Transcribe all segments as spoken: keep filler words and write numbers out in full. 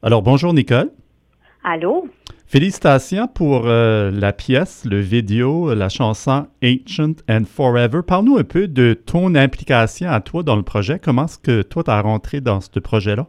Alors, bonjour Nicole. Allô? Félicitations pour euh, la pièce, le vidéo, la chanson Ancient and Forever. Parle-nous un peu de ton implication à toi dans le projet. Comment est-ce que toi, tu as rentré dans ce projet-là?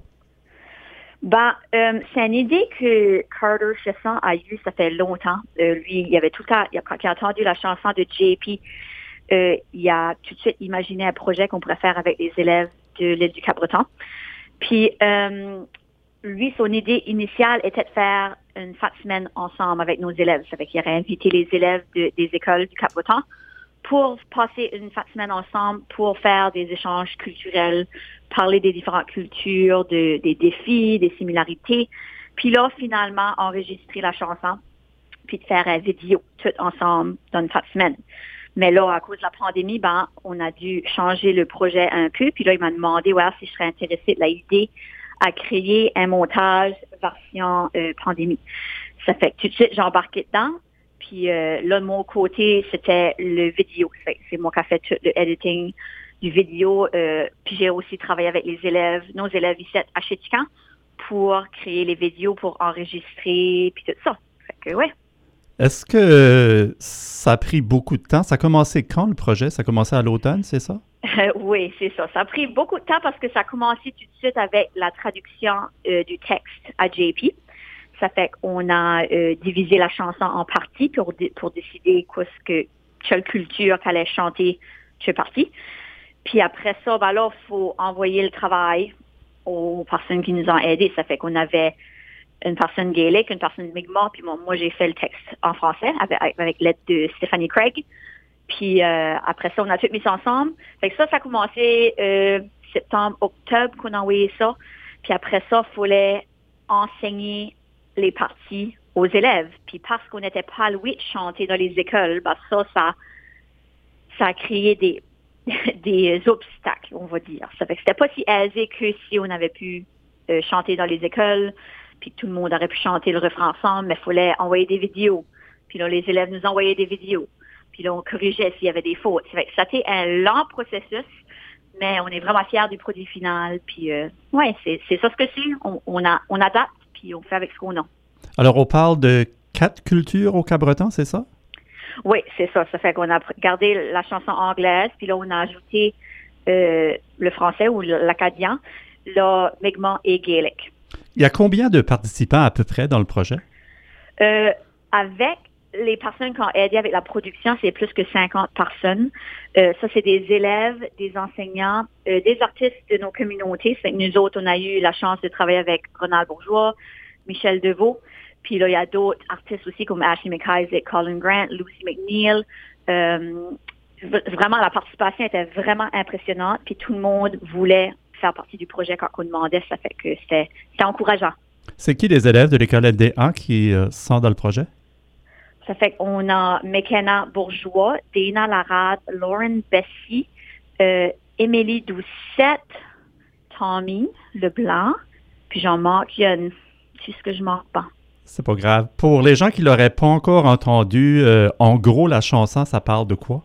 Ben, euh, c'est une idée que Carter Chesson a eue, ça fait longtemps. Euh, lui, il avait tout le temps, il a, quand il a entendu la chanson de J P, euh, il a tout de suite imaginé un projet qu'on pourrait faire avec les élèves de l'île du Cap-Breton. Puis, euh, lui, son idée initiale était de faire une fin de semaine ensemble avec nos élèves. Ça fait qu'il aurait invité les élèves de- des écoles du Cap-Breton pour passer une fin de semaine ensemble, pour faire des échanges culturels, parler des différentes cultures, de- des défis, des similarités. Puis là, finalement, enregistrer la chanson, puis de faire une vidéo tout ensemble dans une fin de semaine. Mais là, à cause de la pandémie, ben, on a dû changer le projet un peu. Puis là, il m'a demandé ouais, si je serais intéressée de l'idée à créer un montage version euh, pandémie. Ça fait que tout de suite, j'ai embarqué dedans. Puis euh, là, de mon côté, c'était le vidéo. C'est, c'est moi qui ai fait tout le editing du vidéo. Euh, puis j'ai aussi travaillé avec les élèves, nos élèves ici à Chétican, pour créer les vidéos, pour enregistrer, puis tout ça. Fait que ouais. Est-ce que euh, ça a pris beaucoup de temps? Ça a commencé quand le projet? Ça a commencé à l'automne, c'est ça? Euh, oui, c'est ça. Ça a pris beaucoup de temps parce que ça a commencé tout de suite avec la traduction euh, du texte à J P. Ça fait qu'on a euh, divisé la chanson en parties pour, pour décider quoi ce que, quelle culture qu'elle allait chanter chaque partie. Puis après ça, ben là, il faut envoyer le travail aux personnes qui nous ont aidés. Ça fait qu'on avait une personne gaélique, une personne mi'kmaq, puis moi, moi, j'ai fait le texte en français avec, avec l'aide de Stéphanie Craig. Puis euh, après ça, on a tout mis ça ensemble. Fait que ça, ça a commencé euh, septembre, octobre qu'on a envoyé ça. Puis après ça, il fallait enseigner les parties aux élèves. Puis parce qu'on n'était pas loué de chanter dans les écoles, ben ça, ça, ça a créé des, des obstacles, on va dire. Ça fait que c'était pas si aisé que si on avait pu euh, chanter dans les écoles, puis tout le monde aurait pu chanter le refrain ensemble, mais il fallait envoyer des vidéos. Puis là, les élèves nous envoyaient des vidéos. Puis là, on corrigeait s'il y avait des fautes. Ça fait que ça a été un lent processus, mais on est vraiment fiers du produit final. Puis, euh, ouais, c'est, c'est ça ce que c'est. On, on, a, on adapte, puis on fait avec ce qu'on a. Alors, on parle de quatre cultures au Cap-Breton, c'est ça? Oui, c'est ça. Ça fait qu'on a gardé la chanson anglaise, puis là, on a ajouté euh, le français ou l'acadien, là, mi'kmaq et gaélique. Il y a combien de participants à peu près dans le projet? Euh, avec les personnes qui ont aidé avec la production, c'est plus que cinquante personnes. Euh, ça, c'est des élèves, des enseignants, euh, des artistes de nos communautés. C'est que nous autres, on a eu la chance de travailler avec Ronald Bourgeois, Michel Deveau. Puis là, il y a d'autres artistes aussi comme Ashley McIsaac, Colin Grant, Lucy McNeil. Euh, vraiment, la participation était vraiment impressionnante. Puis tout le monde voulait faire partie du projet quand on demandait. Ça fait que c'était, c'était encourageant. C'est qui les élèves de l'école L D A qui euh, sont dans le projet? Ça fait qu'on a McKenna Bourgeois, Dana Larade, Lauren Bessy, euh, Émilie Doucette, Tommy Leblanc, puis Jean-Marc Yonne. C'est ce que je manque pas. C'est pas grave. Pour les gens qui l'auraient pas encore entendu, euh, en gros, la chanson, ça parle de quoi?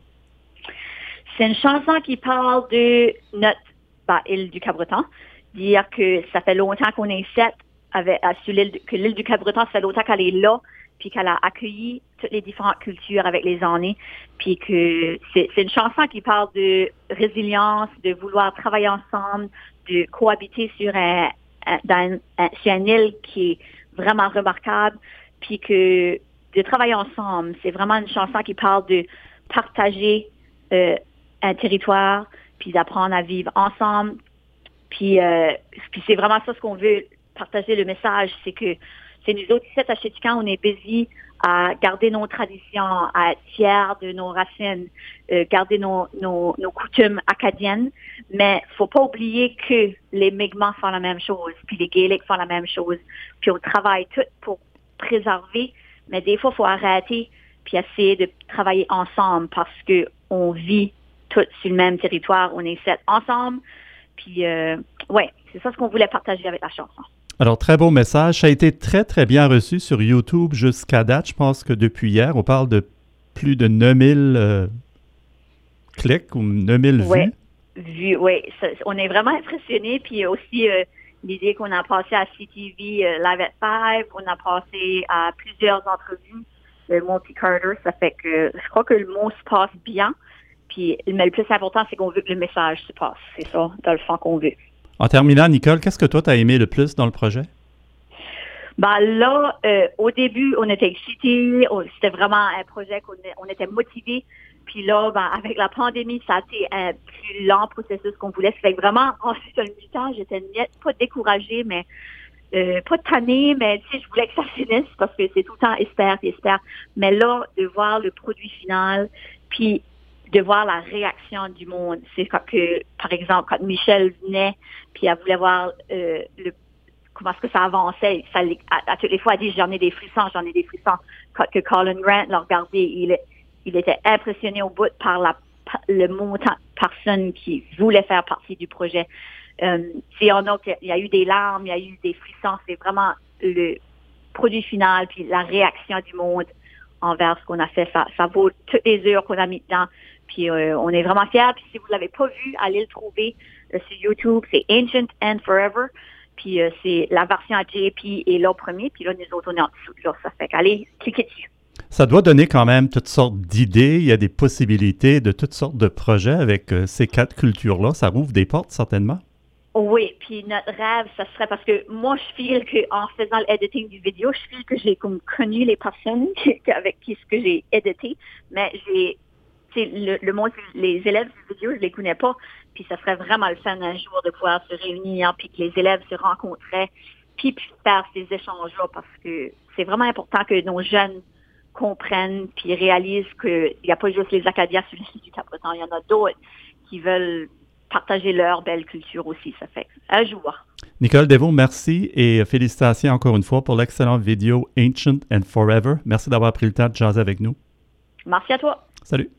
C'est une chanson qui parle de notre bah, île du Cap-Breton. Dire que ça fait longtemps qu'on est sept avec, à, sur l'île, que l'île du Cap-Breton, ça fait longtemps qu'elle est là, puis qu'elle a accueilli toutes les différentes cultures avec les années, puis que c'est, c'est une chanson qui parle de résilience, de vouloir travailler ensemble, de cohabiter sur un, un, dans un, sur une île qui est vraiment remarquable, puis que de travailler ensemble, c'est vraiment une chanson qui parle de partager euh, un territoire, puis d'apprendre à vivre ensemble, puis, euh, puis c'est vraiment ça ce qu'on veut partager le message, c'est que c'est nous autres ici à Chétican, on est busy à garder nos traditions, à être fiers de nos racines, euh, garder nos, nos, nos coutumes acadiennes, mais faut pas oublier que les Mi'kmaq font la même chose, puis les Gaéliques font la même chose, puis on travaille tout pour préserver, mais des fois, il faut arrêter puis essayer de travailler ensemble parce que on vit tous sur le même territoire, on est sept ensemble, puis euh, ouais, c'est ça ce qu'on voulait partager avec la chanson. Alors, très beau message. Ça a été très, très bien reçu sur YouTube jusqu'à date. Je pense que depuis hier, on parle de plus de neuf mille euh, clics ou neuf mille ouais. vues. Vues, oui. On est vraiment impressionnés. Puis aussi, euh, l'idée qu'on a passé à C T V euh, Live at Five, on a passé à plusieurs entrevues de Monty Carter. Ça fait que je crois que le mot se passe bien. Puis, mais le plus important, c'est qu'on veut que le message se passe. C'est ça, dans le fond, qu'on veut. En terminant, Nicole, qu'est-ce que toi, tu as aimé le plus dans le projet? Ben là, euh, au début, on était excités. On- C'était vraiment un projet qu'on est- on était motivés. Puis là, ben, avec la pandémie, ça a été un plus lent processus qu'on voulait. Ça fait que vraiment, ensuite, le mi-temps, j'étais net- pas découragée, mais euh, pas tannée, mais tu sais, je voulais que ça finisse parce que c'est tout le temps espère, puis espère. Mais là, de voir le produit final, puis de voir la réaction du monde. C'est quand que, par exemple, quand Michel venait, puis elle voulait voir euh, le comment est-ce que ça avançait. Ça, à, à toutes les fois, elle dit, j'en ai des frissons, j'en ai des frissons. Quand que Colin Grant l'a regardé, il, il était impressionné au bout par la, le montant de personnes qui voulaient faire partie du projet. Euh, il y en a, il y a eu des larmes, il y a eu des frissons. C'est vraiment le produit final, puis la réaction du monde envers ce qu'on a fait. Ça, ça vaut toutes les heures qu'on a mis dedans. Puis euh, on est vraiment fiers. Puis si vous ne l'avez pas vu, allez le trouver euh, sur YouTube. C'est Ancient and Forever. Puis euh, c'est la version à J P et là premier. Puis là, nous autres, on est en dessous. Là, ça fait qu'allez, cliquez dessus. Ça doit donner quand même toutes sortes d'idées. Il y a des possibilités de toutes sortes de projets avec euh, ces quatre cultures-là. Ça rouvre des portes, certainement. Oui, puis notre rêve, ça serait parce que moi, je file qu'en faisant l'editing du vidéo, je file que j'ai comme connu les personnes avec qui ce que j'ai édité, mais j'ai, tu sais, le, le monde, les élèves du vidéo, je les connais pas, puis ça serait vraiment le fun un jour de pouvoir se réunir, puis que les élèves se rencontraient, puis, puis faire ces échanges-là, parce que c'est vraiment important que nos jeunes comprennent, puis réalisent qu'il n'y a pas juste les Acadiens sur l'île du Cap-Breton, il y en a d'autres qui veulent partager leur belle culture aussi, ça fait un jour. Nicole Devaux, merci et félicitations encore une fois pour l'excellente vidéo Ancient and Forever. Merci d'avoir pris le temps de jaser avec nous. Merci à toi. Salut.